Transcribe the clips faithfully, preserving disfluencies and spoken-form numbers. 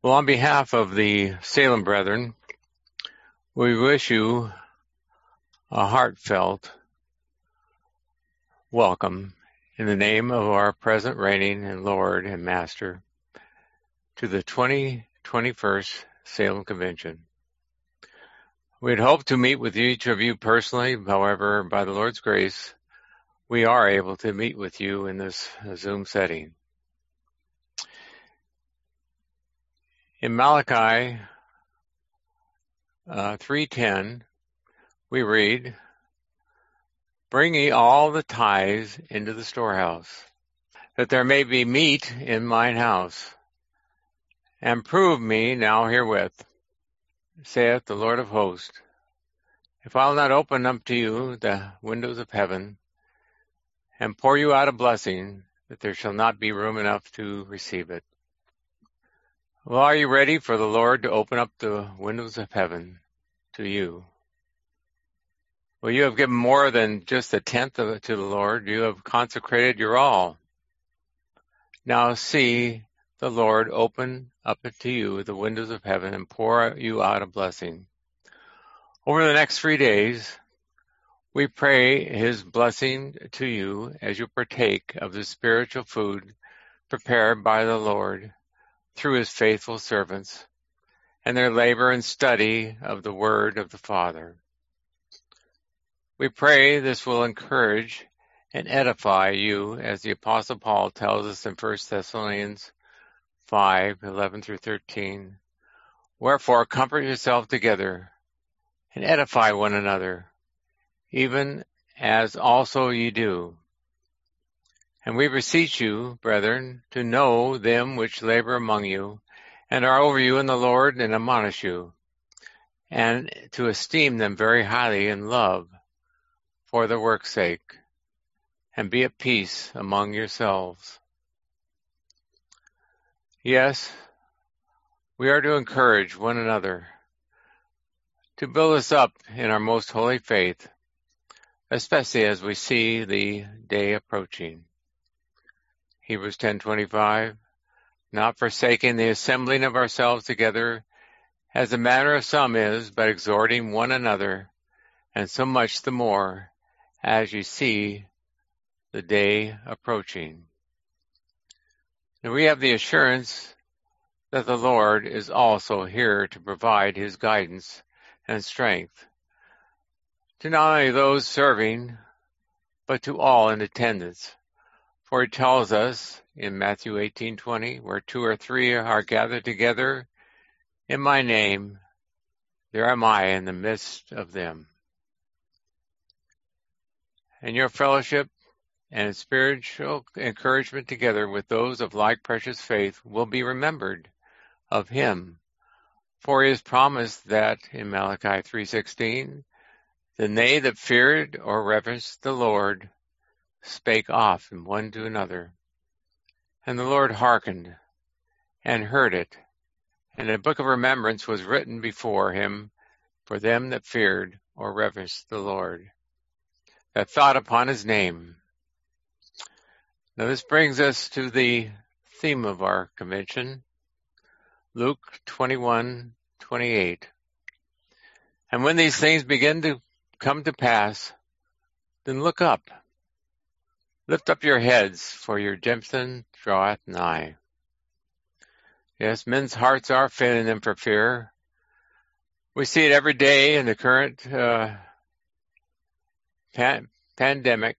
Well, on behalf of the Salem Brethren, we wish you a heartfelt welcome in the name of our present reigning and Lord and Master to the twenty twenty-first Salem Convention. We'd hoped to meet with each of you personally. However, by the Lord's grace, we are able to meet with you in this Zoom setting. In Malachi uh, three ten, we read, "Bring ye all the tithes into the storehouse, that there may be meat in mine house. And prove me now herewith, saith the Lord of hosts, if I will not open up to you the windows of heaven, and pour you out a blessing, that there shall not be room enough to receive it." Well, are you ready for the Lord to open up the windows of heaven to you? Well, you have given more than just a tenth of it to the Lord. You have consecrated your all. Now see the Lord open up to you the windows of heaven and pour you out a blessing. Over the next three days, we pray his blessing to you as you partake of the spiritual food prepared by the Lord through his faithful servants and their labor and study of the word of the Father. We pray this will encourage and edify you, as the Apostle Paul tells us in First Thessalonians five eleven through thirteen. "Wherefore comfort yourself together and edify one another, even as also ye do. And we beseech you, brethren, to know them which labor among you, and are over you in the Lord, and admonish you, and to esteem them very highly in love for their work's sake, and be at peace among yourselves." Yes, we are to encourage one another, to build us up in our most holy faith, especially as we see the day approaching. Hebrews ten twenty-five, "Not forsaking the assembling of ourselves together, as the manner of some is, but exhorting one another, and so much the more, as ye see the day approaching." And we have the assurance that the Lord is also here to provide his guidance and strength to not only those serving, but to all in attendance. For he tells us in Matthew eighteen twenty, "Where two or three are gathered together in my name, there am I in the midst of them." And your fellowship and spiritual encouragement together with those of like precious faith will be remembered of him. For he has promised that in Malachi three sixteen, "Then they that feared or reverenced the Lord spake often one to another. And the Lord hearkened and heard it, and a book of remembrance was written before him for them that feared or reverenced the Lord, that thought upon his name." Now this brings us to the theme of our convention, Luke twenty-one twenty-eight. "And when these things begin to come to pass, then look up. Lift up your heads, for your redemption draweth nigh." Yes, men's hearts are failing them for fear. We see it every day in the current uh, pan- pandemic.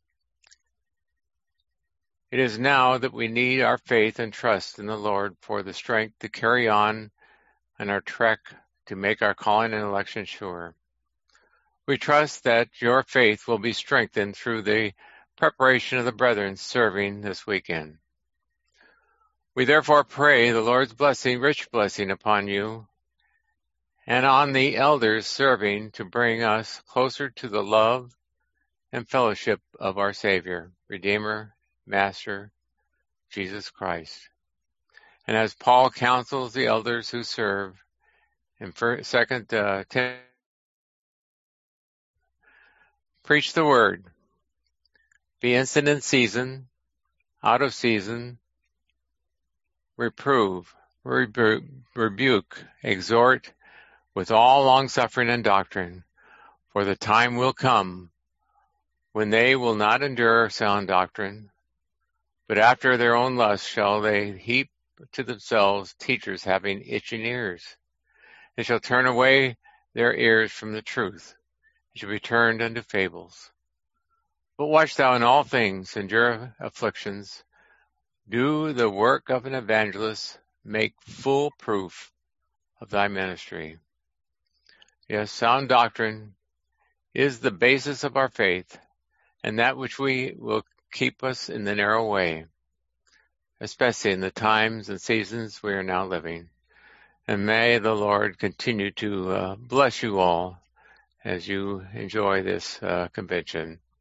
It is now that we need our faith and trust in the Lord for the strength to carry on in our trek to make our calling and election sure. We trust that your faith will be strengthened through the preparation of the brethren serving this weekend. We therefore pray the Lord's blessing, rich blessing upon you and on the elders serving to bring us closer to the love and fellowship of our Savior, Redeemer, Master, Jesus Christ. And as Paul counsels the elders who serve in Second uh, Timothy, preach the word, be instant in season, out of season, reprove, rebu- rebuke, exhort with all longsuffering and doctrine, for the time will come when they will not endure sound doctrine, but after their own lust shall they heap to themselves teachers having itching ears. They shall turn away their ears from the truth, and shall be turned unto fables. But watch thou in all things, endure afflictions, do the work of an evangelist, make full proof of thy ministry. Yes, sound doctrine is the basis of our faith, and that which we will keep us in the narrow way, especially in the times and seasons we are now living. And may the Lord continue to uh, bless you all as you enjoy this uh, convention.